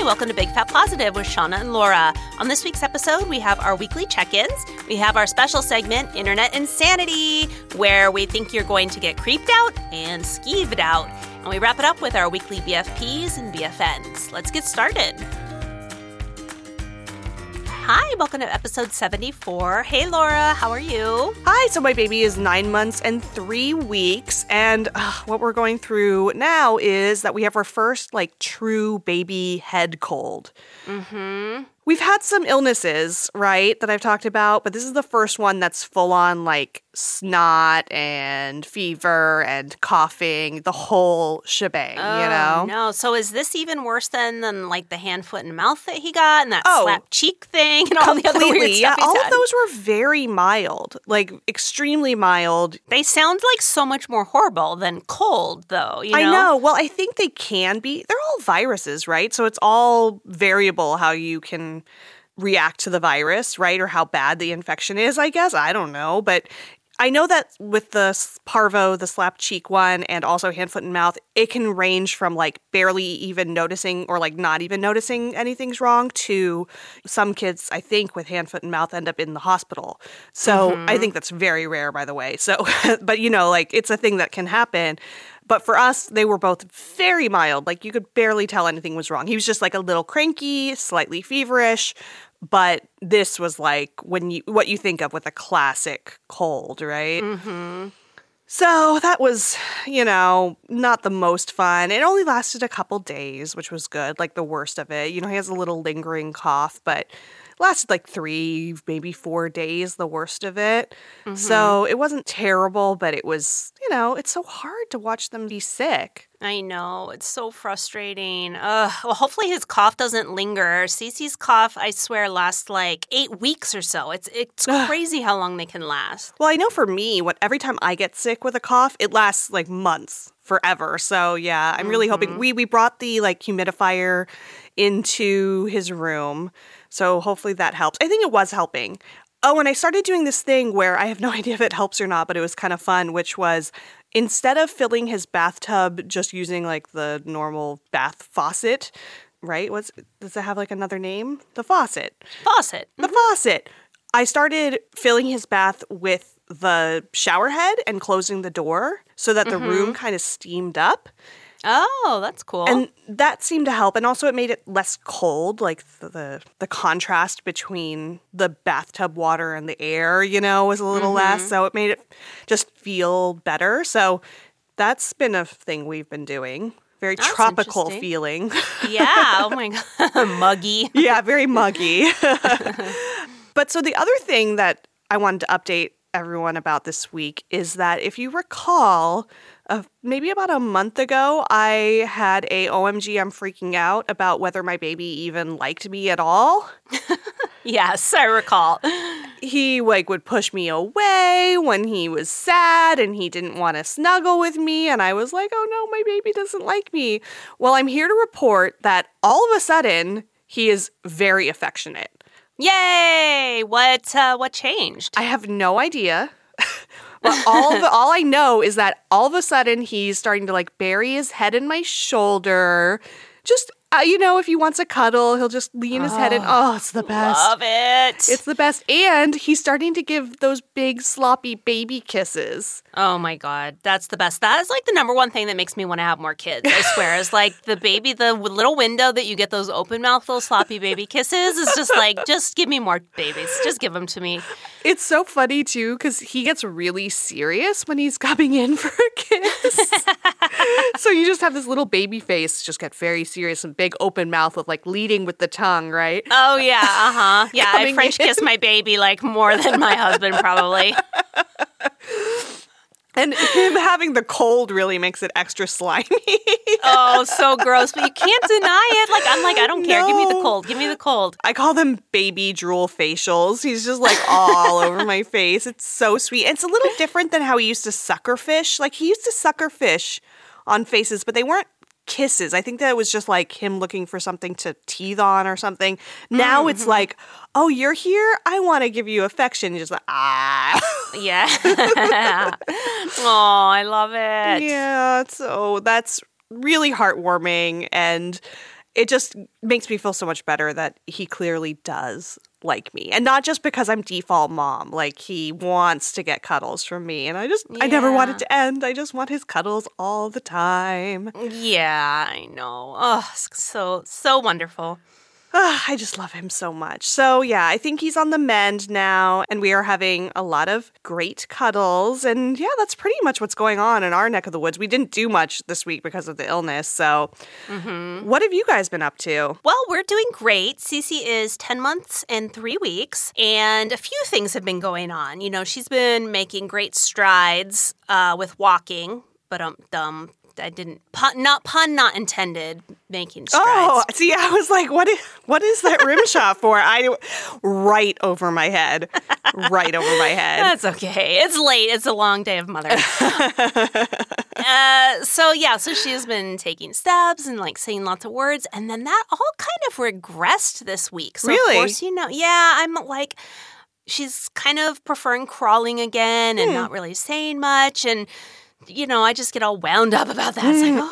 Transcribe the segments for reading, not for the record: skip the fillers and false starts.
welcome to Big Fat Positive with Shauna and Laura. On this week's episode, we have our weekly check-ins. We have our special segment, Internet Insanity, where we think you're going to get creeped out and skeeved out. And we wrap it up with our weekly BFPs and BFNs. Let's get started. Hi, welcome to episode 74. Hey, Laura, how are you? Hi, so my baby is 9 months and 3 weeks, and what we're going through now is that we have our first, true baby head cold. Mm-hmm. We've had some illnesses, right, that I've talked about, but this is the first one that's full-on, snot and fever and coughing, the whole shebang, you know? No. So is this even worse than the hand, foot, and mouth that he got and that slap cheek thing and all the other weird stuff he's all had? of those were very mild, extremely mild. They sound like so much more horrible than cold, though, you know? I know. Well, I think they can be. They're all viruses, right? So it's all variable how you can react to the virus, right? Or how bad the infection is, I guess. I don't know. But I know that with the parvo, the slap cheek one, and also hand, foot, and mouth, it can range from barely even noticing or not even noticing anything's wrong to some kids, I think, with hand, foot, and mouth end up in the hospital. So I think that's very rare, by the way. So, but it's a thing that can happen. But for us, they were both very mild. You could barely tell anything was wrong. He was just a little cranky, slightly feverish. But this was what you think of with a classic cold, right? Mm-hmm. So that was, not the most fun. It only lasted a couple days, which was good, the worst of it. He has a little lingering cough, but lasted 3, maybe 4 days, the worst of it. Mm-hmm. So it wasn't terrible, but it was, it's so hard to watch them be sick. I know. It's so frustrating. Well, hopefully his cough doesn't linger. Cece's cough, I swear, lasts 8 weeks or so. It's crazy how long they can last. Well, I know for me, every time I get sick with a cough, it lasts months, forever. So yeah, I'm really hoping. We brought the humidifier into his room. So hopefully that helps. I think it was helping. Oh, and I started doing this thing where I have no idea if it helps or not, but it was kind of fun, which was instead of filling his bathtub just using the normal bath faucet, right? Does it have another name? The faucet. Faucet. The faucet. I started filling his bath with the shower head and closing the door so that the room kind of steamed up. Oh, that's cool. And that seemed to help. And also it made it less cold, the contrast between the bathtub water and the air, was a little less. So it made it just feel better. So that's been a thing we've been doing. Very tropical feeling. Yeah. Oh, my God. Muggy. Yeah, very muggy. But so the other thing that I wanted to update everyone about this week is that if you recall, maybe about a month ago, I had a OMG, I'm freaking out about whether my baby even liked me at all. Yes, I recall. He would push me away when he was sad and he didn't want to snuggle with me. And I was like, oh no, my baby doesn't like me. Well, I'm here to report that all of a sudden he is very affectionate. Yay! What changed? I have no idea. But all I know is that all of a sudden he's starting to bury his head in my shoulder. Just, if he wants a cuddle, he'll just lean his head in. Oh, it's the best. Love it. It's the best. And he's starting to give those big sloppy baby kisses. Oh my God. That's the best. That is the number one thing that makes me want to have more kids, I swear. Is the little window that you get those open mouth, little sloppy baby kisses is just just give me more babies. Just give them to me. It's so funny too, because he gets really serious when he's coming in for a kiss. So you just have this little baby face just get very serious and big open mouth with leading with the tongue, right? Oh yeah, uh-huh. Yeah, I French kiss my baby more than my husband probably. And him having the cold really makes it extra slimy. Oh, so gross. But you can't deny it. I don't care. No. Give me the cold. Give me the cold. I call them baby drool facials. He's just all over my face. It's so sweet. It's a little different than how he used to sucker fish. He used to sucker fish on faces, but they weren't kisses. I think that it was just him looking for something to teeth on or something. Now it's oh, you're here? I want to give you affection. You're just ah. Yeah. Oh, I love it. Yeah, so that's really heartwarming, and it just makes me feel so much better that he clearly does like me. And not just because I'm default mom. Like, he wants to get cuddles from me. And I never want it to end. I just want his cuddles all the time. Yeah, I know. Oh, so wonderful. I just love him so much. So, yeah, I think he's on the mend now, and we are having a lot of great cuddles. And, yeah, that's pretty much what's going on in our neck of the woods. We didn't do much this week because of the illness. So, what have you guys been up to? Well, we're doing great. Cece is 10 months and 3 weeks, and a few things have been going on. You know, she's been making great strides with walking, but I didn't pun not intended, making strides. Oh, see, I was like, what is that rim shot for? Right over my head. Right over my head. That's okay. It's late. It's a long day of mother. So she has been taking steps and like saying lots of words, and then that all kind of regressed this week. So really? Of course, I'm like, she's kind of preferring crawling again and not really saying much, and I just get all wound up about that. It's like,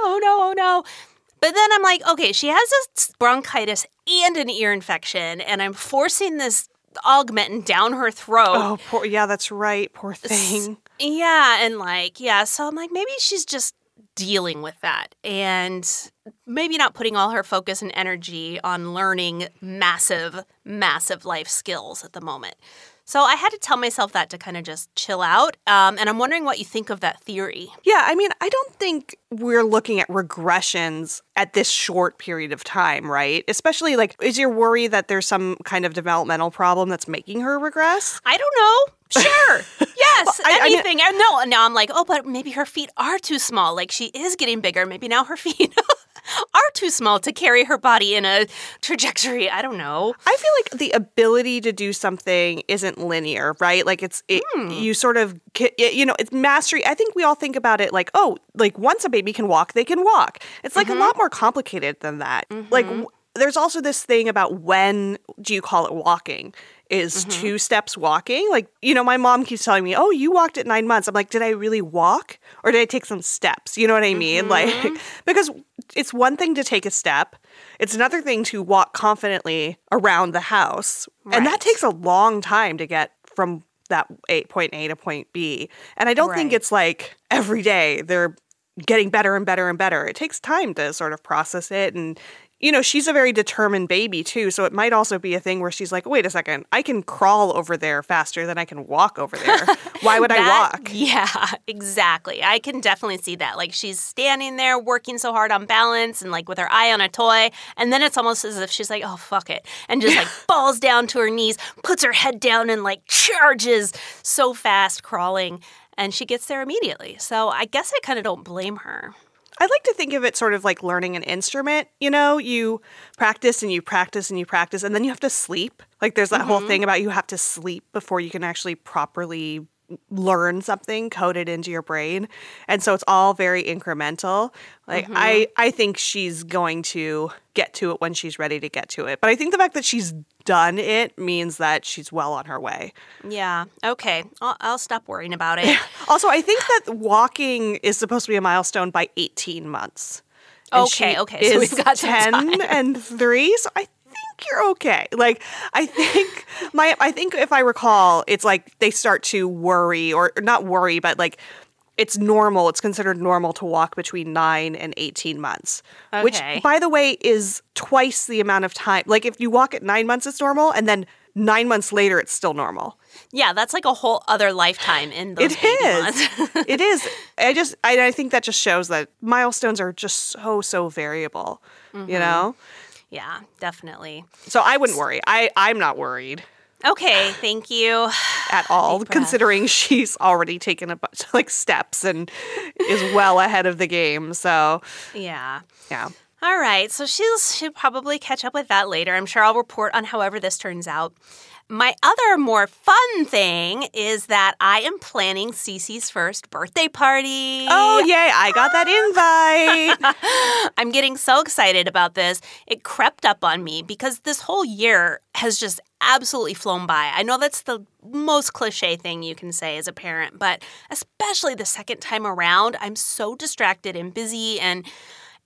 oh no. But then I'm like, okay, she has this bronchitis and an ear infection, and I'm forcing this Augmentin down her throat. Oh, that's right. Poor thing. Yeah, and so I'm like, maybe she's just dealing with that and maybe not putting all her focus and energy on learning massive, massive life skills at the moment. So I had to tell myself that to kind of just chill out. And I'm wondering what you think of that theory. Yeah, I mean, I don't think we're looking at regressions at this short period of time, right? Especially, is your worry that there's some kind of developmental problem that's making her regress? I don't know. Sure. Yes. Anything. No, now I'm like, but maybe her feet are too small. Like, she is getting bigger. Maybe now her feet are too small to carry her body in a trajectory. I don't know. I feel like the ability to do something isn't linear, right? Like, you sort of, it's mastery. I think we all think about it like, once a baby can walk, they can walk. It's like a lot more complicated than that. Like, there's also this thing about when do you call it walking? Is 2 steps walking? Like, my mom keeps telling me, you walked at 9 months. I'm like, did I really walk or did I take some steps? You know what I mean? Like, because it's one thing to take a step. It's another thing to walk confidently around the house. Right. And that takes a long time to get from that point A to point B. And I don't think it's like every day they're getting better and better and better. It takes time to sort of process it. And she's a very determined baby, too. So it might also be a thing where she's like, wait a second, I can crawl over there faster than I can walk over there. Why would I walk? Yeah, exactly. I can definitely see that. Like, she's standing there working so hard on balance and, like, with her eye on a toy. And then it's almost as if she's like, oh, fuck it. And just, like, falls down to her knees, puts her head down and, like, charges so fast crawling. And she gets there immediately. So I guess I kind of don't blame her. I like to think of it sort of like learning an instrument. You practice and you practice and you practice, and then you have to sleep. Like, there's that whole thing about you have to sleep before you can actually properly learn something, code it into your brain. And so it's all very incremental. Like, I think she's going to get to it when she's ready to get to it. But I think the fact that she's done it means that she's well on her way. Yeah. Okay. I'll stop worrying about it. Also, I think that walking is supposed to be a milestone by 18 months. And okay. So we've got 10 and 3. So I think you're okay. Like, I think if I recall, it's like they start to worry, or not worry, but like it's normal. It's considered normal to walk between 9 and 18 months, which, by the way, is twice the amount of time. Like, if you walk at 9 months, it's normal, and then 9 months later, it's still normal. Yeah, that's like a whole other lifetime in those months. It is. I think that just shows that milestones are just so variable, Yeah, definitely. So I wouldn't worry. I'm not worried. Okay, thank you. At all, considering she's already taken a bunch of steps and is well ahead of the game. So yeah. All right, so she'll probably catch up with that later. I'm sure I'll report on however this turns out. My other more fun thing is that I am planning Cece's first birthday party. Oh, yay. I got that invite. I'm getting so excited about this. It crept up on me because this whole year has just absolutely flown by. I know that's the most cliche thing you can say as a parent, but especially the second time around, I'm so distracted and busy, and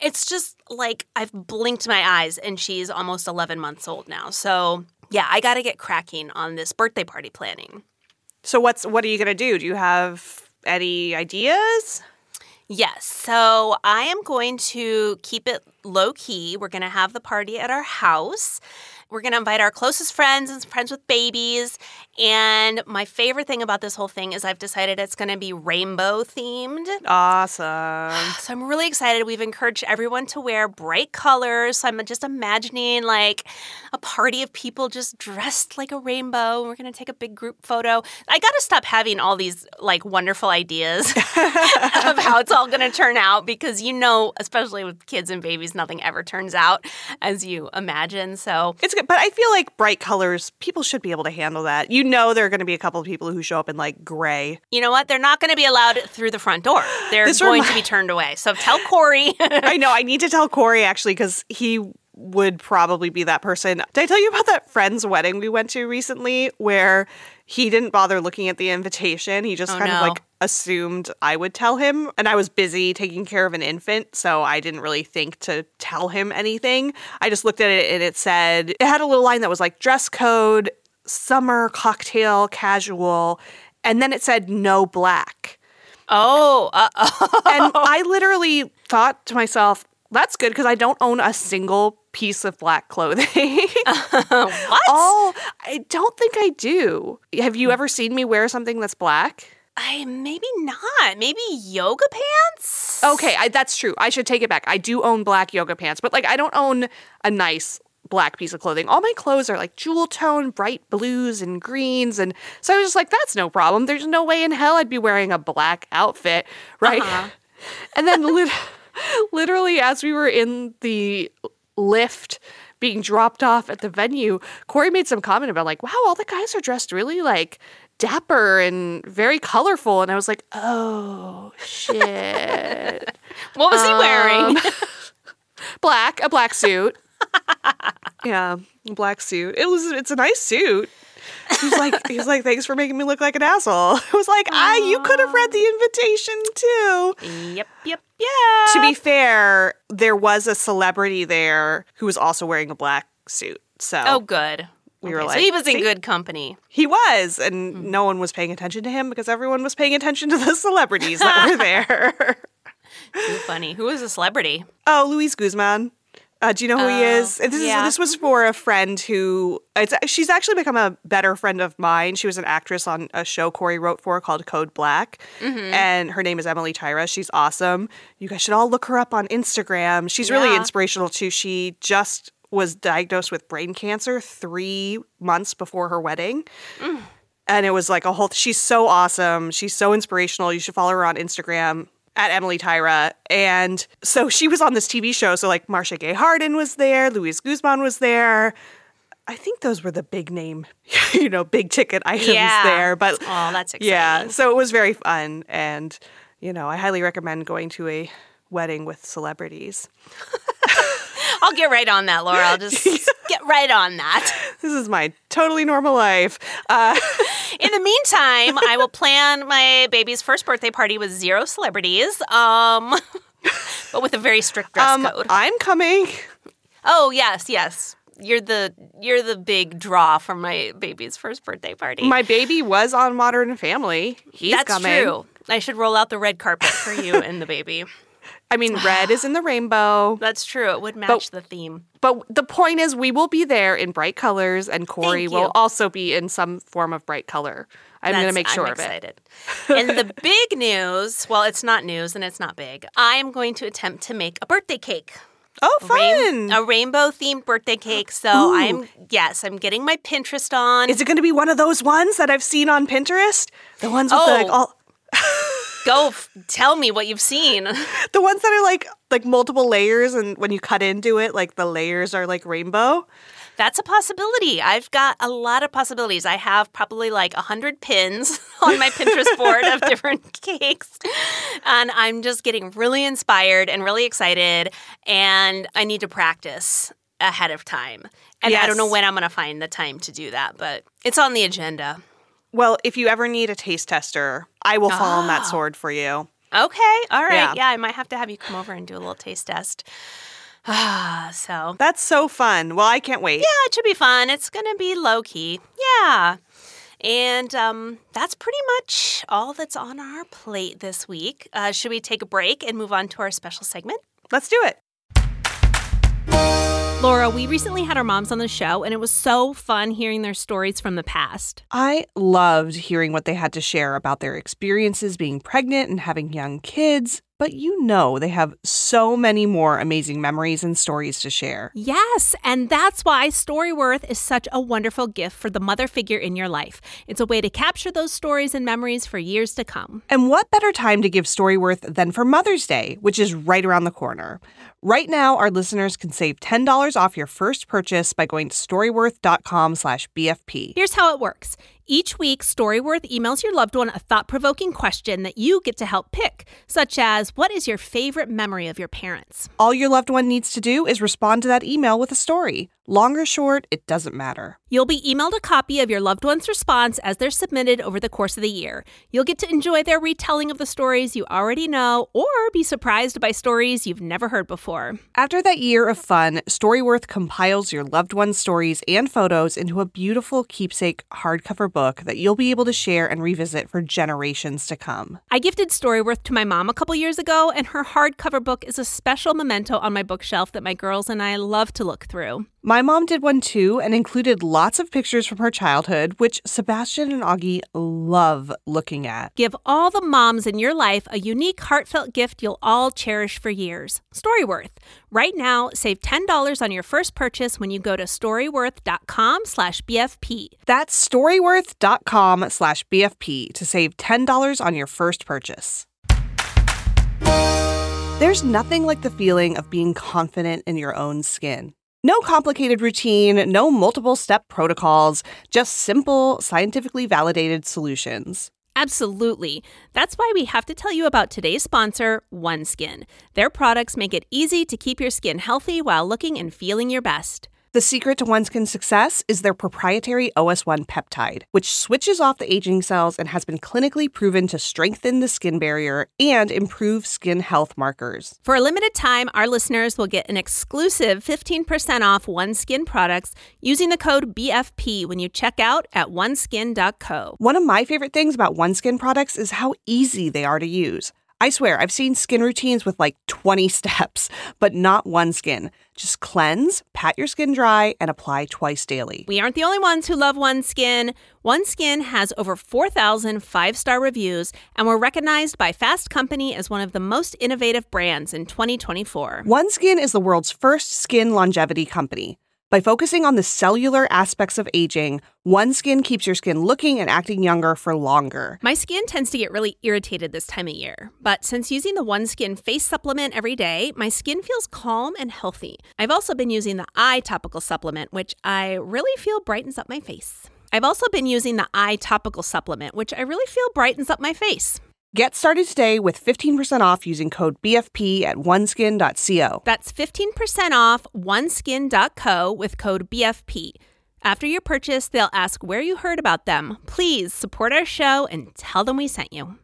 It's just like I've blinked my eyes and she's almost 11 months old now. So yeah, I got to get cracking on this birthday party planning. So what are you going to do? Do you have any ideas? Yes. So I am going to keep it low key. We're going to have the party at our house. We're going to invite our closest friends and friends with babies. And my favorite thing about this whole thing is I've decided it's going to be rainbow themed. Awesome. So I'm really excited. We've encouraged everyone to wear bright colors. So I'm just imagining like a party of people just dressed like a rainbow. We're going to take a big group photo. I got to stop having all these like wonderful ideas of how it's all going to turn out because especially with kids and babies, nothing ever turns out as you imagine. So it's good. But I feel like bright colors, people should be able to handle that. There are going to be a couple of people who show up in like gray. You know what? They're not going to be allowed through the front door. They're going to be turned away. So tell Corey. I know. I need to tell Corey actually because he would probably be that person. Did I tell you about that friend's wedding we went to recently where he didn't bother looking at the invitation? He just of like assumed I would tell him. And I was busy taking care of an infant, so I didn't really think to tell him anything. I just looked at it and it had a little line that was like dress code, summer, cocktail, casual, and then it said no black. Oh. And I literally thought to myself, that's good because I don't own a single piece of black clothing. What? I don't think I do. Have you ever seen me wear something that's black? Maybe not. Maybe yoga pants? Okay, that's true. I should take it back. I do own black yoga pants, but like I don't own a nice black piece of clothing. All my clothes are like jewel tone, bright blues and greens. And so I was just like, that's no problem. There's no way in hell I'd be wearing a black outfit, right? Uh-huh. And then literally as we were in the lift being dropped off at the venue, Corey made some comment about like, wow, all the guys are dressed really like dapper and very colorful. And I was like, oh, shit. What was he wearing? A black suit. Yeah, black suit. It's a nice suit. He's like, thanks for making me look like an asshole. I was like, you could have read the invitation too. Yep. To be fair, there was a celebrity there who was also wearing a black suit. So good. We were like, so he was in good company. He was, and no one was paying attention to him because everyone was paying attention to the celebrities that were there. Too funny. Who was a celebrity? Oh, Luis Guzman. Do you know who he is? This was for a friend who she's actually become a better friend of mine. She was an actress on a show Corey wrote for called Code Black, and her name is Emily Tyra. She's awesome. You guys should all look her up on Instagram. She's really inspirational too. She just was diagnosed with brain cancer 3 months before her wedding. And it was like she's so awesome. She's so inspirational. You should follow her on Instagram at Emily Tyra. And so she was on this TV show. So like Marcia Gay Harden was there. Luis Guzman was there. I think those were the big name, big ticket items there. But that's exciting. Yeah. So it was very fun. And, I highly recommend going to a wedding with celebrities. I'll get right on that, Laura. I'll just get right on that. This is my totally normal life. In the meantime, I will plan my baby's first birthday party with 0 celebrities, but with a very strict dress code. I'm coming. Oh, yes. You're the big draw for my baby's first birthday party. My baby was on Modern Family. He's coming. That's true. I should roll out the red carpet for you and the baby. I mean, red is in the rainbow. That's true. It would match the theme. But the point is we will be there in bright colors, and Corey will also be in some form of bright color. I'm going to make sure of it. And the big news, well, it's not news and it's not big. I'm going to attempt to make a birthday cake. Oh, fun. A rainbow-themed birthday cake. So I'm getting my Pinterest on. Is it going to be one of those ones that I've seen on Pinterest? The ones with Go tell me what you've seen. The ones that are like multiple layers, and when you cut into it, like the layers are like rainbow. That's a possibility. I've got a lot of possibilities. I have probably like 100 pins on my Pinterest board of different cakes. And I'm just getting really inspired and really excited. And I need to practice ahead of time. And I don't know when I'm going to find the time to do that, but it's on the agenda. Well, if you ever need a taste tester, I will fall on that sword for you. Okay. All right. Yeah, I might have to have you come over and do a little taste test. So That's so fun. Well, I can't wait. yeah, it should be fun. It's going to be low-key. Yeah. And that's pretty much all that's on our plate this week. Should we take a break and move on to our special segment? Let's do it. Laura, we recently had our moms on the show, and it was so fun hearing their stories from the past. I loved hearing what they had to share about their experiences being pregnant and having young kids. But you know they have so many more amazing memories and stories to share. Yes, and that's why Storyworth is such a wonderful gift for the mother figure in your life. It's a way to capture those stories and memories for years to come. And what better time to give Storyworth than for Mother's Day, which is right around the corner. Right now, our listeners can save $10 off your first purchase by going to storyworth.com/BFP. Here's how it works. Each week, Storyworth emails your loved one a thought-provoking question that you get to help pick, such as, what is your favorite memory of your parents? All your loved one needs to do is respond to that email with a story. Long or short, it doesn't matter. You'll be emailed a copy of your loved one's response as they're submitted over the course of the year. You'll get to enjoy their retelling of the stories you already know or be surprised by stories you've never heard before. After that year of fun, Storyworth compiles your loved one's stories and photos into a beautiful keepsake hardcover book that you'll be able to share and revisit for generations to come. I gifted Storyworth to my mom a couple years ago, and her hardcover book is a special memento on my bookshelf that my girls and I love to look through. My mom did one too and included lots of pictures from her childhood, which Sebastian and Augie love looking at. Give all the moms in your life a unique, heartfelt gift you'll all cherish for years. Storyworth. Right now, save $10 on your first purchase when you go to storyworth.com/BFP. That's storyworth.com/BFP to save $10 on your first purchase. There's nothing like the feeling of being confident in your own skin. No complicated routine, no multiple step protocols, just simple, scientifically validated solutions. Absolutely. That's why we have to tell you about today's sponsor, OneSkin. Their products make it easy to keep your skin healthy while looking and feeling your best. The secret to OneSkin's success is their proprietary OS1 peptide, which switches off the aging cells and has been clinically proven to strengthen the skin barrier and improve skin health markers. For a limited time, our listeners will get an exclusive 15% off OneSkin products using the code BFP when you check out at oneskin.co. One of my favorite things about OneSkin products is how easy they are to use. I swear, I've seen skin routines with like 20 steps, but not OneSkin. Just cleanse, pat your skin dry, and apply twice daily. We aren't the only ones who love OneSkin. OneSkin has over 4,000 five-star reviews, and we're recognized by Fast Company as one of the most innovative brands in 2024. OneSkin is the world's first skin longevity company. By focusing on the cellular aspects of aging, OneSkin keeps your skin looking and acting younger for longer. My skin tends to get really irritated this time of year, but since using the OneSkin face supplement every day, my skin feels calm and healthy. I've also been using the eye topical supplement, which I really feel brightens up my face. Get started today with 15% off using code BFP at oneskin.co. That's 15% off oneskin.co with code BFP. After your purchase, they'll ask where you heard about them. Please support our show and tell them we sent you.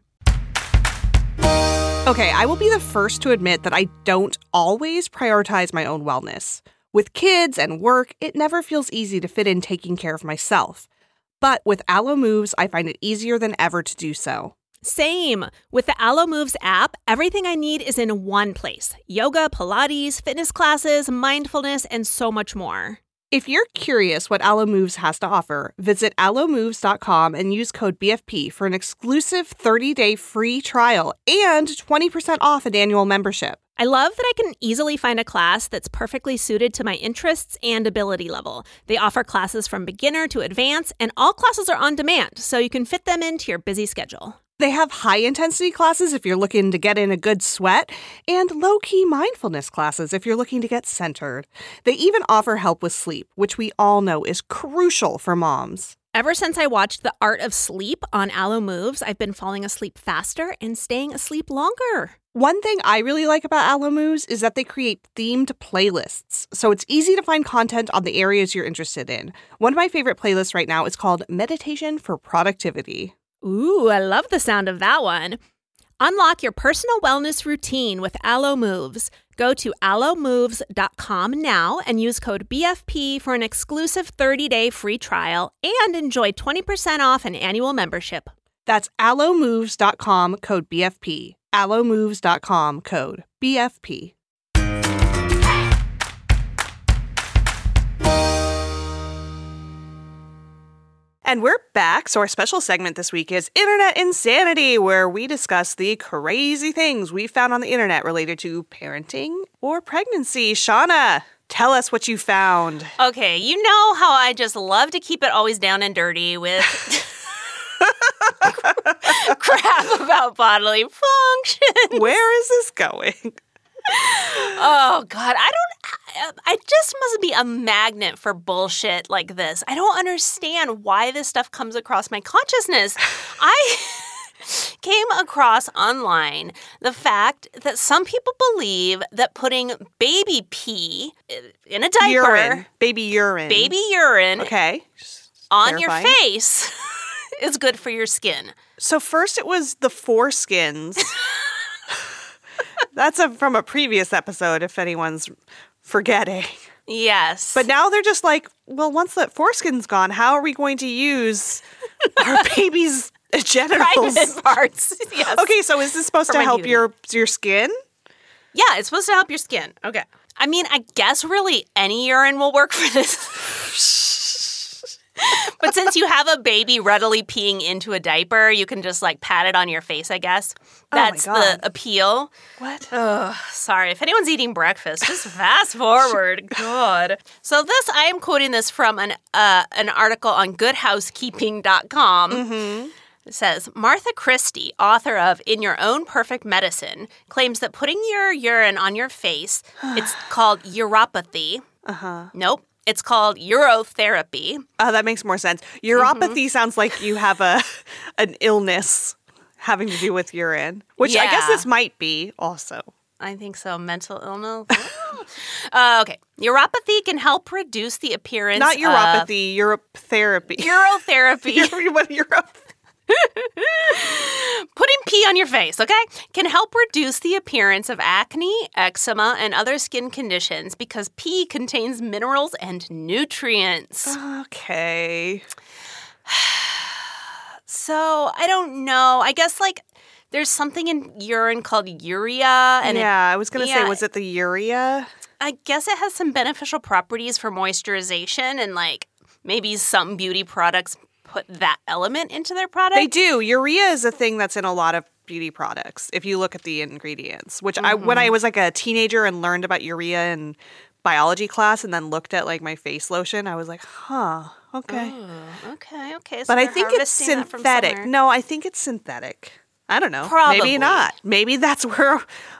Okay, I will be the first to admit that I don't always prioritize my own wellness. With kids and work, it never feels easy to fit in taking care of myself. But with Alo Moves, I find it easier than ever to do so. Same. With the Alo Moves app, everything I need is in one place. Yoga, Pilates, fitness classes, mindfulness, and so much more. If you're curious what Alo Moves has to offer, visit alomoves.com and use code BFP for an exclusive 30-day free trial and 20% off an annual membership. I love that I can easily find a class that's perfectly suited to my interests and ability level. They offer classes from beginner to advanced, and all classes are on demand, so you can fit them into your busy schedule. They have high-intensity classes if you're looking to get in a good sweat, and low-key mindfulness classes if you're looking to get centered. They even offer help with sleep, which we all know is crucial for moms. Ever since I watched The Art of Sleep on Alo Moves, I've been falling asleep faster and staying asleep longer. One thing I really like about Alo Moves is that they create themed playlists, so it's easy to find content on the areas you're interested in. One of my favorite playlists right now is called Meditation for Productivity. Ooh, I love the sound of that one. Unlock your personal wellness routine with Alo Moves. Go to alomoves.com now and use code BFP for an exclusive 30-day free trial and enjoy 20% off an annual membership. That's alomoves.com, code BFP. alomoves.com, code BFP. And we're back. So our special segment this week is Internet Insanity, where we discuss the crazy things we found on the internet related to parenting or pregnancy. Shauna, tell us what you found. Okay, you know how I just love to keep it always down and dirty with crap about bodily function. Where is this going? Oh, God. I just must be a magnet for bullshit like this. I don't understand why this stuff comes across my consciousness. I came across online the fact that some people believe that putting baby pee in a diaper, baby urine, okay, on your face is good for your skin. So first it was the foreskins. That's from a previous episode, if anyone's forgetting. Yes. But now they're just like, well, once that foreskin's gone, how are we going to use our baby's genitals? Private parts. Yes. Okay, so is this supposed to help your skin? Yeah, it's supposed to help your skin. Okay. I mean, I guess really any urine will work for this. But since you have a baby readily peeing into a diaper, you can just like pat it on your face, I guess. That's the appeal. What? Oh, sorry. If anyone's eating breakfast, just fast forward. God. So I am quoting this from an article on goodhousekeeping.com. Mm-hmm. It says, Martha Christie, author of In Your Own Perfect Medicine, claims that putting your urine on your face, it's called uropathy. Uh-huh. Nope. It's called urotherapy. Oh, that makes more sense. Uropathy sounds like you have an illness having to do with urine, which I guess this might be also. I think so. Mental illness. Okay. Uropathy can help reduce the appearance Not uropathy, urotherapy. Urotherapy. Putting pee on your face, okay, can help reduce the appearance of acne, eczema, and other skin conditions because pee contains minerals and nutrients. Okay. So, I don't know. I guess, like, there's something in urine called urea. And I was going to say, was it the urea? I guess it has some beneficial properties for moisturization and, like, maybe some beauty products put that element into their product. They do. Urea is a thing that's in a lot of beauty products if you look at the ingredients, which when I was like a teenager and learned about urea in biology class and then looked at like my face lotion, I was like, okay. Oh, okay. So but I think it's synthetic. No, I think it's synthetic. I don't know. Probably. Maybe not. Maybe that's where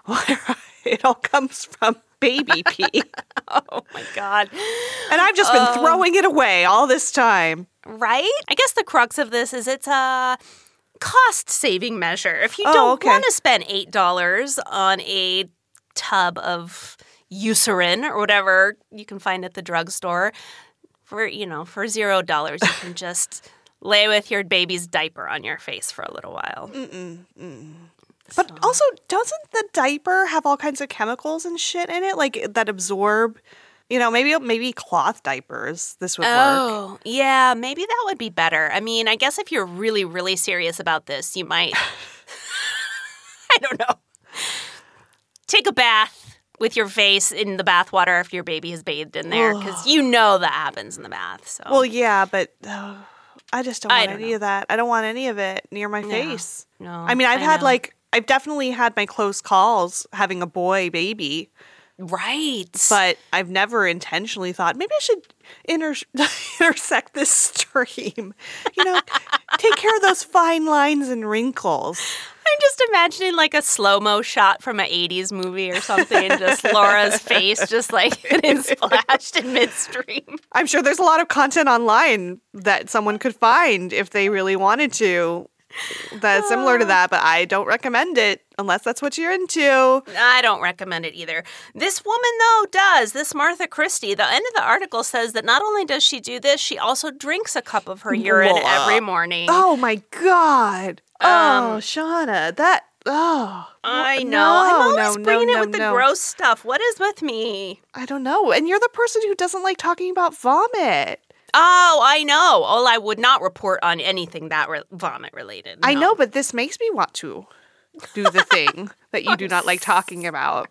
it all comes from. Baby pee. Oh, my God. And I've just been throwing it away all this time. Right? I guess the crux of this is it's a cost-saving measure. If you don't want to spend $8 on a tub of Eucerin or whatever you can find at the drugstore, for $0, you can just lay with your baby's diaper on your face for a little while. But also, doesn't the diaper have all kinds of chemicals and shit in it, like that absorb? Maybe cloth diapers. This would work. Oh, yeah, maybe that would be better. I mean, I guess if you're really, really serious about this, you might. I don't know. Take a bath with your face in the bath water after your baby has bathed in there, because that happens in the bath. So. Well, yeah, but. I just don't want any of that. I don't want any of it near my face. No. I mean, I've definitely had my close calls having a boy baby. Right. But I've never intentionally thought, maybe I should intersect this stream. Take care of those fine lines and wrinkles. I'm just imagining like a slow-mo shot from an 80s movie or something, just Laura's face just like getting splashed in midstream. I'm sure there's a lot of content online that someone could find if they really wanted to. That's similar to that, but I don't recommend it unless that's what you're into. I don't recommend it either. This woman, though, does. This Martha Christie, the end of the article says that not only does she do this, she also drinks a cup of her urine every morning. Oh, my God. Oh, Shauna, that... I know. No, I'm always no, no, bringing it no, with the no. gross stuff. What is with me? I don't know. And you're the person who doesn't like talking about vomit. Oh, I know. Oh, I would not report on anything that vomit related. I No. know, but this makes me want to do the thing that you do not like talking about.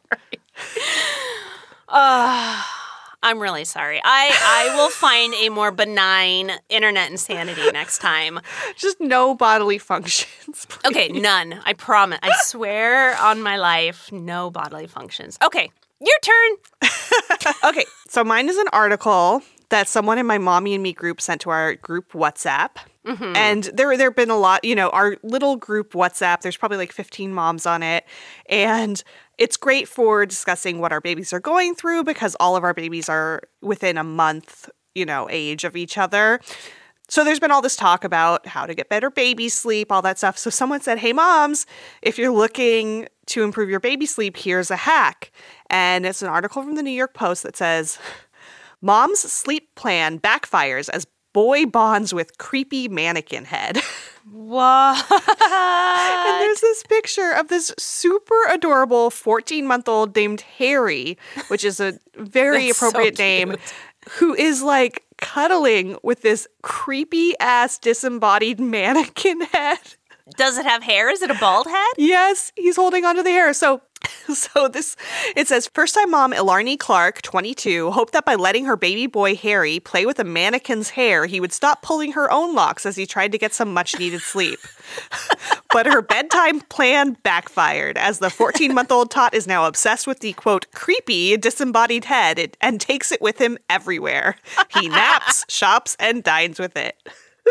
I'm really sorry. I will find a more benign internet insanity next time. Just no bodily functions. Please. Okay, none. I promise. I swear on my life, no bodily functions. Okay, your turn. Okay, so mine is an article that someone in my Mommy and Me group sent to our group WhatsApp. Mm-hmm. And there have been a lot, our little group WhatsApp, there's probably like 15 moms on it. And it's great for discussing what our babies are going through because all of our babies are within a month, age of each other. So there's been all this talk about how to get better baby sleep, all that stuff. So someone said, hey, moms, if you're looking to improve your baby sleep, here's a hack. And it's an article from the New York Post that says, Mom's sleep plan backfires as boy bonds with creepy mannequin head. What? And there's this picture of this super adorable 14-month-old named Harry, which is a very That's appropriate so name, cute. who is like cuddling with this creepy ass disembodied mannequin head. Does it have hair? Is it a bald head? Yes, he's holding onto the hair. So it says, first-time mom Ilarni Clark, 22, hoped that by letting her baby boy Harry play with a mannequin's hair, he would stop pulling her own locks as he tried to get some much-needed sleep. But her bedtime plan backfired, as the 14-month-old tot is now obsessed with the, quote, creepy disembodied head and takes it with him everywhere. He naps, shops, and dines with it.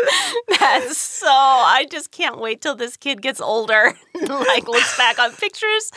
I just can't wait till this kid gets older and looks back on pictures.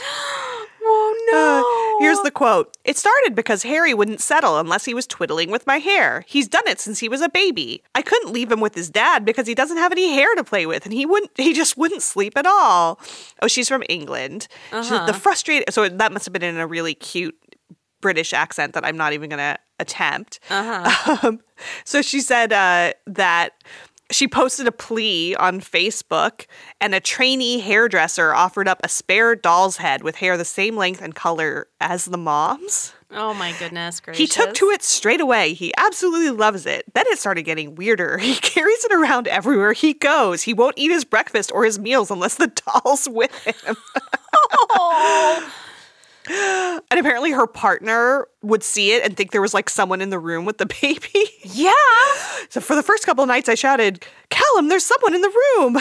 Oh no. Here's the quote. It started because Harry wouldn't settle unless he was twiddling with my hair. He's done it since he was a baby. I couldn't leave him with his dad because he doesn't have any hair to play with, and he just wouldn't sleep at all. Oh, she's from England. She said the frustrated, so that must have been in a really cute British accent that I'm not even going to attempt. So she said that she posted a plea on Facebook, and a trainee hairdresser offered up a spare doll's head with hair the same length and color as the mom's. Oh my goodness gracious. He took to it straight away. He absolutely loves it. Then it started getting weirder. He carries it around everywhere he goes. He won't eat his breakfast or his meals unless the doll's with him. Oh. And apparently her partner would see it and think there was like someone in the room with the baby. Yeah. So for the first couple of nights I shouted, Callum, there's someone in the room.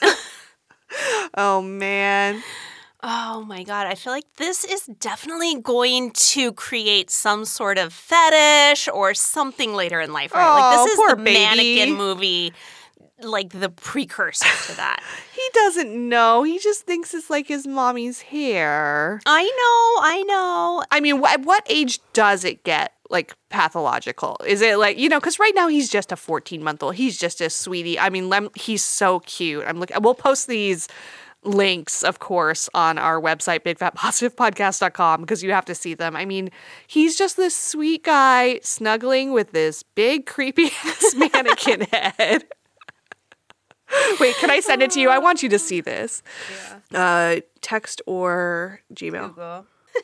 Oh, man. Oh my God. I feel like this is definitely going to create some sort of fetish or something later in life, right? Oh, this is poor the baby. mannequin movie, like the precursor to that. He doesn't know. He just thinks it's like his mommy's hair. I know. I mean, at what age does it get like pathological? Is it like, because right now he's just a 14-month-old. He's just a sweetie. I mean, he's so cute. We'll post these links, of course, on our website, bigfatpositivepodcast.com, because you have to see them. I mean, he's just this sweet guy snuggling with this big creepy ass mannequin head. Wait, can I send it to you? I want you to see this. Yeah. Text or Gmail. Google.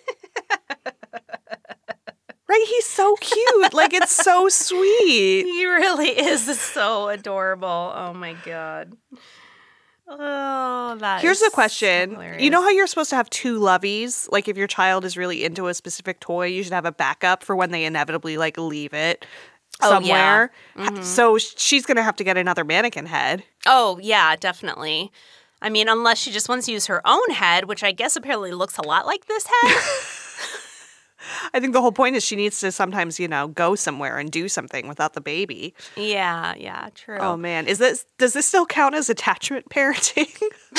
Right? He's so cute. Like, it's so sweet. He really is so adorable. Oh my God. Oh, Here's the question. So you know how you're supposed to have two loveys? Like, if your child is really into a specific toy, you should have a backup for when they inevitably, leave it somewhere. Oh, yeah. Mm-hmm. So she's going to have to get another mannequin head. Oh, yeah, definitely. I mean, unless she just wants to use her own head, which I guess apparently looks a lot like this head. I think the whole point is she needs to sometimes, go somewhere and do something without the baby. Yeah, true. Oh, man. Does this still count as attachment parenting?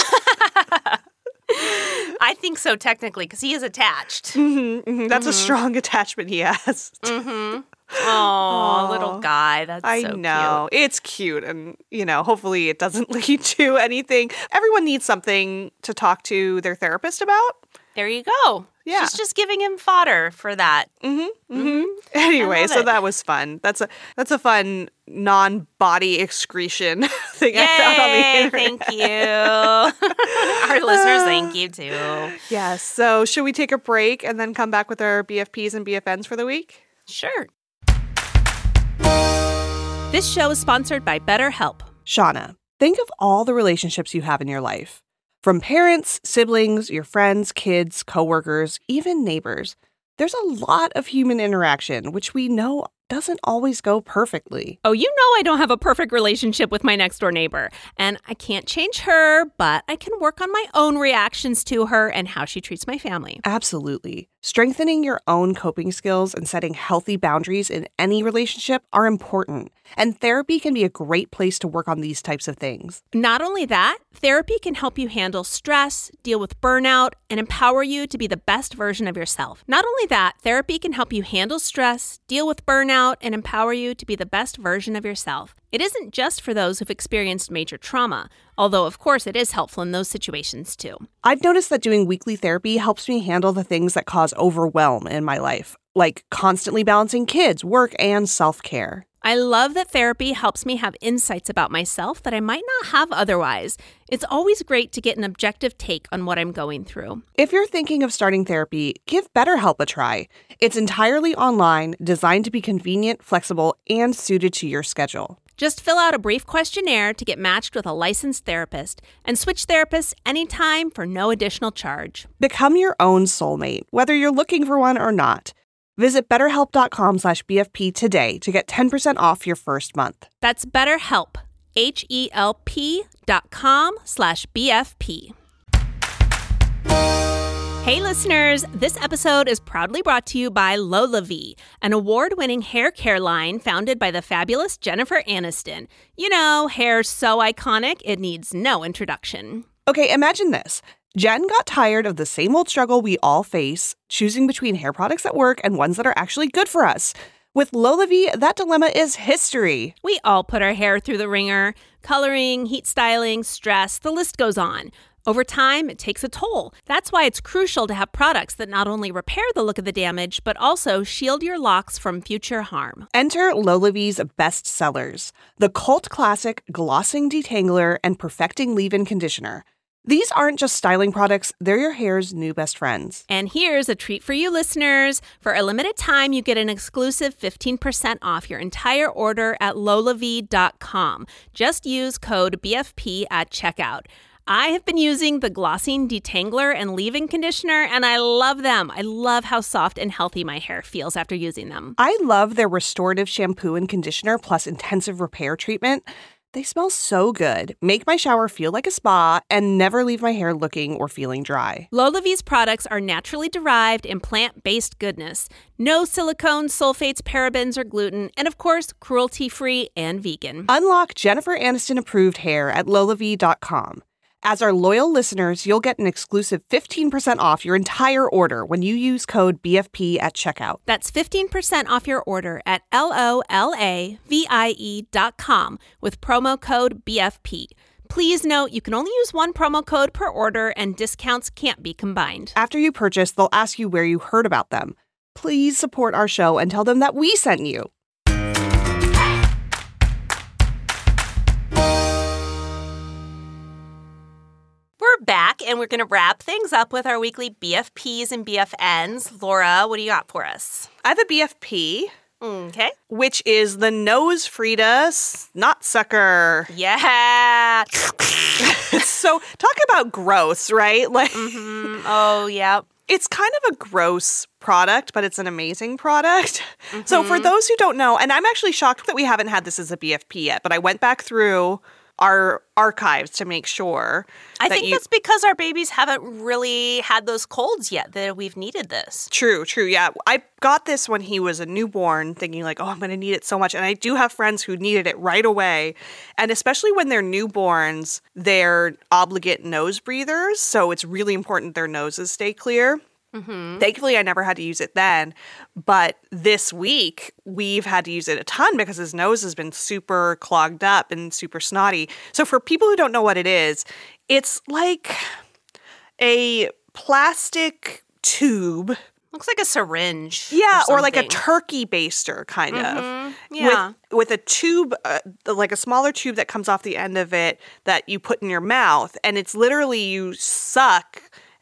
I think so, technically, because he is attached. That's a strong attachment he has. Oh, little guy. That's I so know. cute. It's cute. And, hopefully it doesn't lead to anything. Everyone needs something to talk to their therapist about. There you go. Yeah. She's just giving him fodder for that. Anyway, so it. that was fun. That's a fun non-body excretion thing I found on the internet. Thank you. Our listeners, thank you too. Yes. So should we take a break and then come back with our BFPs and BFNs for the week? Sure. This show is sponsored by BetterHelp. Shauna, think of all the relationships you have in your life. From parents, siblings, your friends, kids, coworkers, even neighbors. There's a lot of human interaction, which we know doesn't always go perfectly. Oh, you know I don't have a perfect relationship with my next door neighbor. And I can't change her, but I can work on my own reactions to her and how she treats my family. Absolutely. Strengthening your own coping skills and setting healthy boundaries in any relationship are important. And therapy can be a great place to work on these types of things. Not only that, therapy can help you handle stress, deal with burnout, and empower you to be the best version of yourself. Not only that, therapy can help you handle stress, deal with burnout, and empower you to be the best version of yourself. It isn't just for those who've experienced major trauma, although of course it is helpful in those situations too. I've noticed that doing weekly therapy helps me handle the things that cause overwhelm in my life, like constantly balancing kids, work, and self-care. I love that therapy helps me have insights about myself that I might not have otherwise. It's always great to get an objective take on what I'm going through. If you're thinking of starting therapy, give BetterHelp a try. It's entirely online, designed to be convenient, flexible, and suited to your schedule. Just fill out a brief questionnaire to get matched with a licensed therapist and switch therapists anytime for no additional charge. Become your own soulmate, whether you're looking for one or not. Visit BetterHelp.com/BFP today to get 10% off your first month. That's BetterHelp, HELP.com/BFP. Hey listeners, this episode is proudly brought to you by LolaVie, an award-winning hair care line founded by the fabulous Jennifer Aniston. You know, hair's so iconic, it needs no introduction. Okay, imagine this. Jen got tired of the same old struggle we all face, choosing between hair products that work and ones that are actually good for us. With LolaVie, that dilemma is history. We all put our hair through the ringer. Coloring, heat styling, stress, the list goes on. Over time, it takes a toll. That's why it's crucial to have products that not only repair the look of the damage, but also shield your locks from future harm. Enter LolaVie's best sellers, the cult classic Glossing Detangler and Perfecting Leave-In Conditioner. These aren't just styling products, they're your hair's new best friends. And here's a treat for you listeners. For a limited time, you get an exclusive 15% off your entire order at lolavie.com. Just use code BFP at checkout. I have been using the Glossing Detangler and Leave-In Conditioner, and I love them. I love how soft and healthy my hair feels after using them. I love their restorative shampoo and conditioner plus intensive repair treatment. They smell so good, make my shower feel like a spa, and never leave my hair looking or feeling dry. LolaVie's products are naturally derived and plant-based goodness. No silicones, sulfates, parabens, or gluten, and of course, cruelty-free and vegan. Unlock Jennifer Aniston-approved hair at lolavie.com. As our loyal listeners, you'll get an exclusive 15% off your entire order when you use code BFP at checkout. That's 15% off your order at LOLAVIE.com with promo code BFP. Please note you can only use one promo code per order and discounts can't be combined. After you purchase, they'll ask you where you heard about them. Please support our show and tell them that we sent you. We're back, and we're going to wrap things up with our weekly BFPs and BFNs. Laura, what do you got for us? I have a BFP. Okay. Which is the Nose Frida Snot Sucker. Yeah. So talk about gross, right? Like, Oh, yeah. It's kind of a gross product, but it's an amazing product. So for those who don't know, and I'm actually shocked that we haven't had this as a BFP yet, but I went back through our archives to make sure. I think that's because our babies haven't really had those colds yet that we've needed this. True. Yeah. I got this when he was a newborn thinking like, oh, I'm going to need it so much. And I do have friends who needed it right away. And especially when they're newborns, they're obligate nose breathers. So it's really important their noses stay clear. Thankfully, I never had to use it then. But this week, we've had to use it a ton because his nose has been super clogged up and super snotty. So for people who don't know what it is, it's like a plastic tube. Looks like a syringe. Yeah, or like a something. turkey baster, kind of. Yeah. With a tube, like a smaller tube that comes off the end of it that you put in your mouth. And it's literally you suck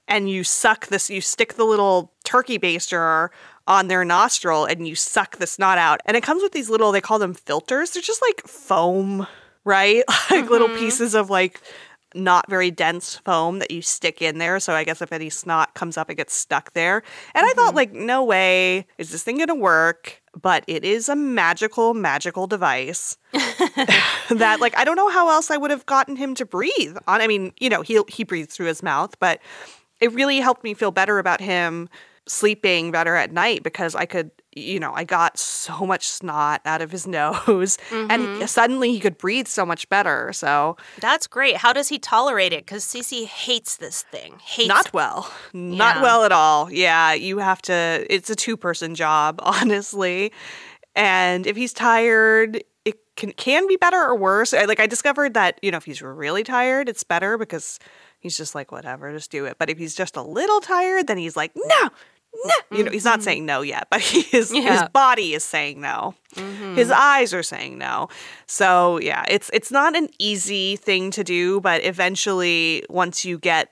this, you stick the little turkey baster on their nostril and you suck the snot out. And it comes with these little, they call them filters. They're just like foam, right? Like little pieces of like not very dense foam that you stick in there. So I guess if any snot comes up, it gets stuck there. And I thought, like, no way is this thing going to work. But it is a magical, magical device that, like, I don't know how else I would have gotten him to breathe on. I mean, you know, he breathes through his mouth, but it really helped me feel better about him sleeping better at night because I could, you know, I got so much snot out of his nose and suddenly he could breathe so much better. So That's great. How does he tolerate it? Because Cece hates this thing. not well. Not well at all. Yeah, you have to, it's a 2-person job, honestly. And if he's tired, it can be better or worse. I discovered that, you know, if he's really tired, it's better because he's just like, whatever, just do it. But if he's just a little tired, then he's like, no. You know, he's not saying no yet, but his body is saying no. His eyes are saying no. So yeah, it's not an easy thing to do, but eventually once you get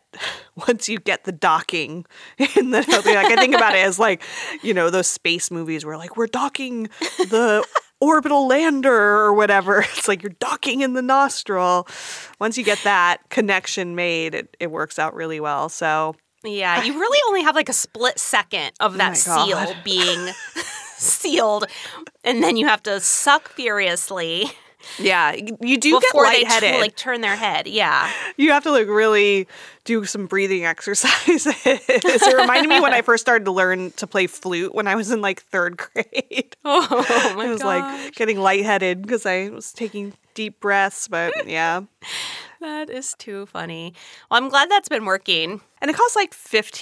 the docking in the, like, I think about it as like, you know, those space movies where like we're docking the orbital lander or whatever. It's like you're docking in the nostril. Once you get that connection made, it works out really well. So Yeah, you really only have like a split second of that seal being sealed, and then you have to suck furiously. Yeah, you do before get lightheaded. they turn their head. Yeah, you have to like really do some breathing exercises. It reminded me when I first started to learn to play flute when I was in like 3rd grade. Oh my I was like getting lightheaded because I was taking deep breaths. But yeah. That is too funny. Well, I'm glad that's been working. And it costs like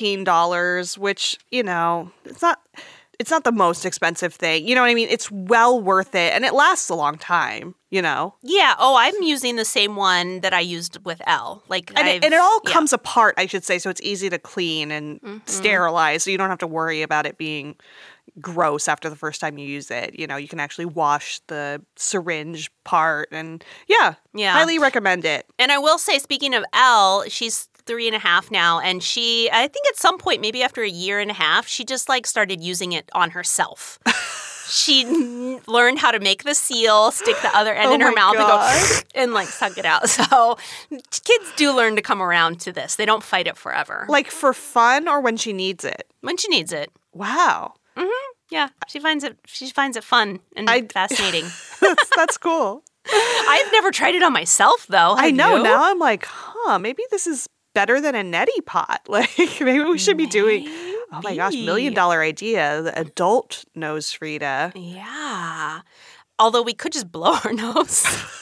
$15, which, you know, it's not the most expensive thing. You know what I mean? It's well worth it. And it lasts a long time, you know? Yeah. Oh, I'm using the same one that I used with Elle. And it all comes apart, I should say. So it's easy to clean and sterilize. So you don't have to worry about it being gross after the first time you use it. You know, you can actually wash the syringe part. And yeah, highly recommend it. And I will say, speaking of Elle, she's 3.5 now, and I think at some point, maybe after 1.5 years, she just like started using it on herself. She learned how to make the seal, stick the other end in her mouth and go and like suck it out. So kids do learn to come around to this. They don't fight it forever. Like for fun or when she needs it? When she needs it. Wow. Yeah, she finds it fun and fascinating. That's cool. I've never tried it on myself though. I know. You? Now I'm like, maybe this is better than a neti pot. Like maybe we should be doing. Oh my gosh, $1 million idea. The adult nose Frida. Yeah. Although we could just blow our nose.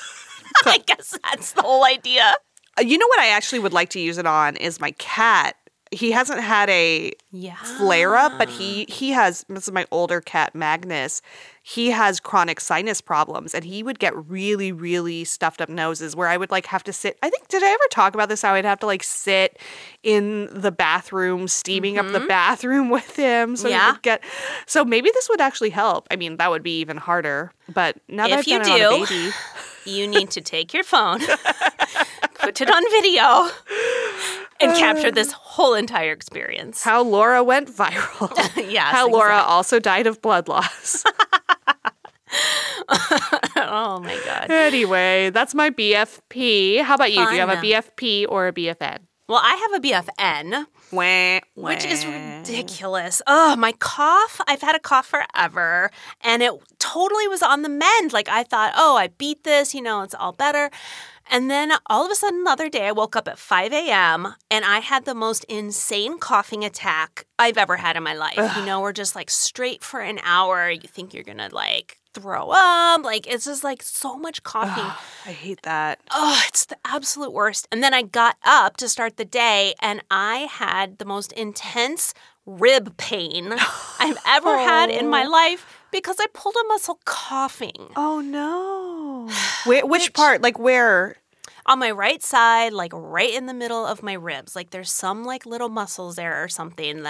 I guess that's the whole idea. You know what I actually would like to use it on is my cat. He hasn't had a flare-up, but he has, this is my older cat, Magnus, he has chronic sinus problems, and he would get really, really stuffed up noses where I would like have to sit. I think, did I ever talk about this, how I'd have to like sit in the bathroom, steaming up the bathroom with him so he could get, so maybe this would actually help. I mean, that would be even harder, but now that I've done it on a baby. You need to take your phone, put it on video, and capture this whole entire experience. How Laura went viral. Yes, How Laura also died of blood loss. Oh, my God. Anyway, that's my BFP. How about you? Fun. Do you have a BFP or a BFN? Well, I have a BFN. Which is ridiculous. Oh, my cough. I've had a cough forever, and it totally was on the mend. Like, I thought, I beat this, it's all better. And then all of a sudden the other day I woke up at 5 a.m. and I had the most insane coughing attack I've ever had in my life. Ugh. We're just like straight for an hour. You think you're going to like throw up. Like it's just like so much coughing. Ugh, I hate that. Oh, it's the absolute worst. And then I got up to start the day and I had the most intense rib pain I've ever had in my life because I pulled a muscle coughing. Oh, no. Which part? Like where? On my right side, like right in the middle of my ribs. Like there's some like little muscles there or something that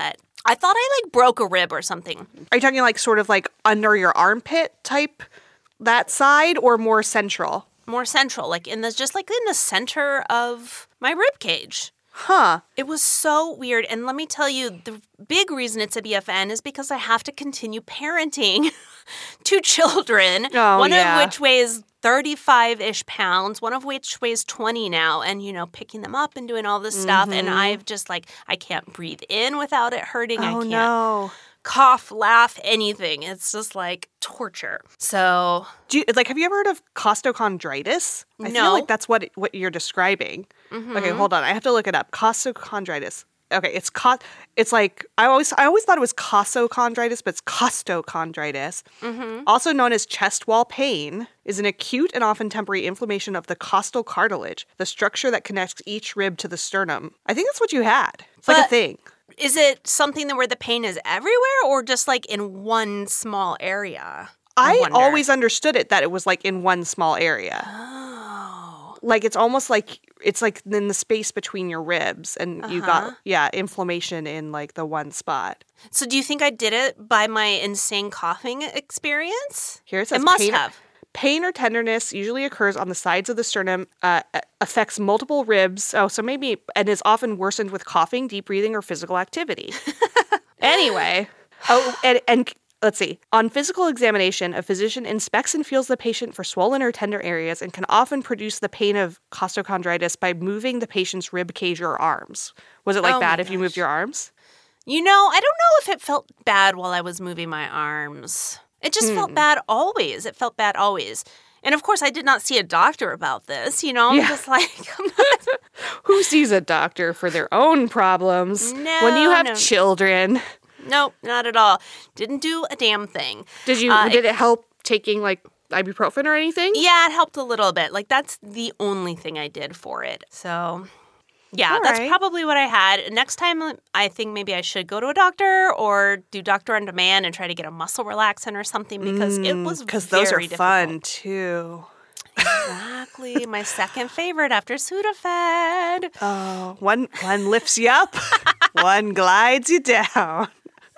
I thought I like broke a rib or something. Are you talking like sort of like under your armpit type, that side, or more central? More central, like in the center of my rib cage. Huh. It was so weird. And let me tell you, the big reason it's a BFN is because I have to continue parenting 2 children, one of which weighs 35-ish pounds, one of which weighs 20 now, and, picking them up and doing all this stuff. And I've just I can't breathe in without it hurting. I can't cough, laugh, anything. It's just like torture. So, have you ever heard of costochondritis? I feel like that's what you're describing. Mm-hmm. Okay, hold on. I have to look it up. Costochondritis. Okay, it's like I always thought it was costochondritis, but it's costochondritis. Mm-hmm. Also known as chest wall pain, is an acute and often temporary inflammation of the costal cartilage, the structure that connects each rib to the sternum. I think that's what you had. It's like a thing. Is it something where the pain is everywhere or just like in one small area? I always understood it that it was like in one small area. Oh. Like it's almost like it's like in the space between your ribs and you got, inflammation in like the one spot. So do you think I did it by my insane coughing experience? Here it says it must have. Pain or tenderness usually occurs on the sides of the sternum, affects multiple ribs, and is often worsened with coughing, deep breathing, or physical activity. Anyway, and let's see. On physical examination, a physician inspects and feels the patient for swollen or tender areas and can often produce the pain of costochondritis by moving the patient's rib cage or arms. Was it bad if you moved your arms? I don't know if it felt bad while I was moving my arms. It just felt bad always. It felt bad always. And of course, I did not see a doctor about this, I'm just like... Who sees a doctor for their own problems when you have children? Nope, not at all. Didn't do a damn thing. Did it help taking ibuprofen or anything? Yeah, it helped a little bit. That's the only thing I did for it. So... yeah, that's probably what I had. Next time, I think maybe I should go to a doctor or do doctor on demand and try to get a muscle relaxant or something because it was very because those are difficult. fun, too. Exactly. My second favorite after Sudafed. Oh, one lifts you up, one glides you down.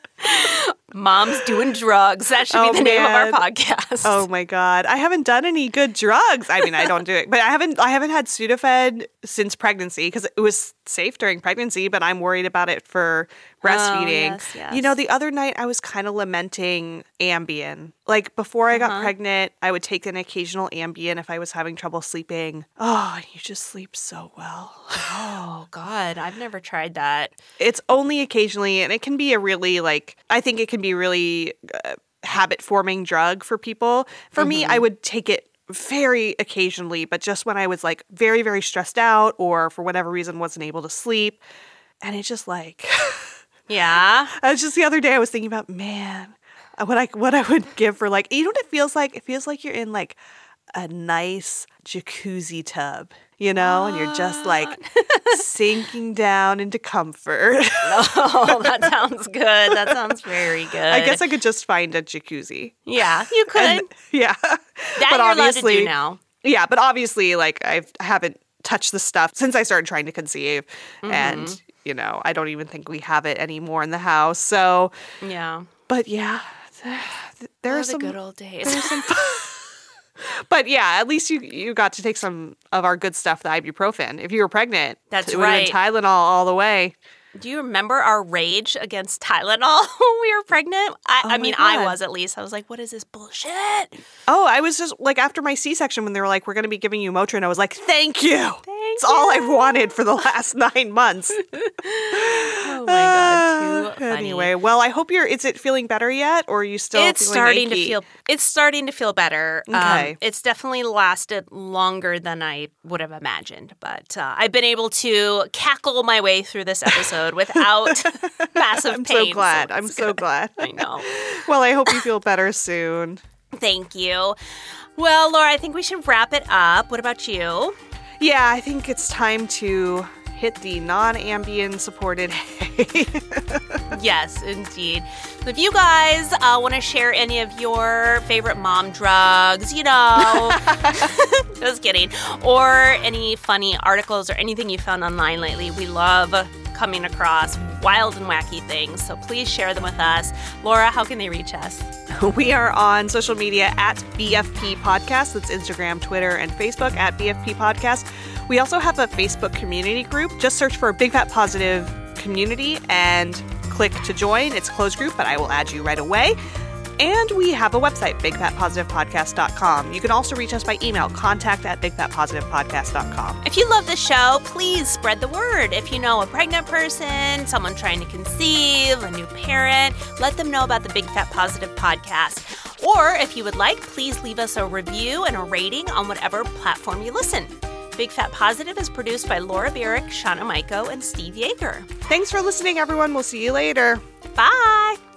Mom's doing drugs. That should be the name of our podcast. Oh my God. I haven't done any good drugs. I mean, I don't do it, but I haven't had Sudafed since pregnancy because it was safe during pregnancy, but I'm worried about it for breastfeeding. Oh, yes. The other night I was kind of lamenting Ambien. Before I got pregnant, I would take an occasional Ambien if I was having trouble sleeping. Oh, and you just sleep so well. Oh, God. I've never tried that. It's only occasionally, and it can be a really, I think it can be really habit-forming drug for people. For me, I would take it very occasionally, but just when I was, very, very stressed out or for whatever reason wasn't able to sleep. And it just, Yeah. I was just the other day I was thinking about, man, what I would give for what it feels like? It feels like you're in a nice jacuzzi tub, and you're just sinking down into comfort. Oh, that sounds good. That sounds very good. I guess I could just find a jacuzzi. Yeah, you could. And, yeah. That but you're allowed to do now. Yeah, but obviously I haven't touched the stuff since I started trying to conceive. And, I don't even think we have it anymore in the house. So, yeah. But yeah, there are some good old days. But yeah, at least you got to take some of our good stuff, the ibuprofen. If you were pregnant, that's it would have been Tylenol all the way. Do you remember our rage against Tylenol when we were pregnant? I mean, I was at least. I was like, what is this bullshit? Oh, I was just after my C-section when they were like, we're going to be giving you Motrin, I was like, thank you. It's all I've wanted for the last 9 months. Oh my God, too funny. Anyway, well, I hope is it feeling better yet, or are you still It's feeling achy? It's starting to feel better. Okay. It's definitely lasted longer than I would have imagined, but I've been able to cackle my way through this episode without massive I'm pain. So glad. I'm good. So glad. I know. Well, I hope you feel better soon. Thank you. Well, Laura, I think we should wrap it up. What about you? Yeah, I think it's time to hit the non-Ambien supported hay. Yes, indeed. So if you guys want to share any of your favorite mom drugs, just kidding, or any funny articles or anything you found online lately, we love coming across wild and wacky things, so please share them with us. Laura, how can they reach us? We are on social media at BFP Podcast. That's Instagram, Twitter, and Facebook at BFP Podcast. We also have a Facebook community group. Just search for Big Fat Positive Community and click to join. It's a closed group, but I will add you right away. And we have a website, bigfatpositivepodcast.com. You can also reach us by email, contact@bigfatpositivepodcast.com. If you love the show, please spread the word. If you know a pregnant person, someone trying to conceive, a new parent, let them know about the Big Fat Positive Podcast. Or if you would like, please leave us a review and a rating on whatever platform you listen. Big Fat Positive is produced by Laura Barrick, Shauna Maiko, and Steve Yeager. Thanks for listening, everyone. We'll see you later. Bye.